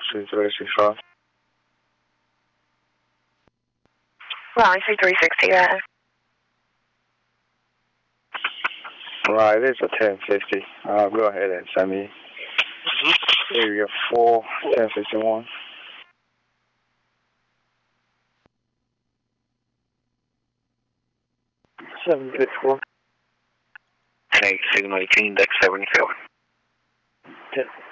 365. Line 360 there. Right, it's a 1050. Go ahead and send me area 4, 1051. Seven six four. 10-8, signal 18, deck 77. 10.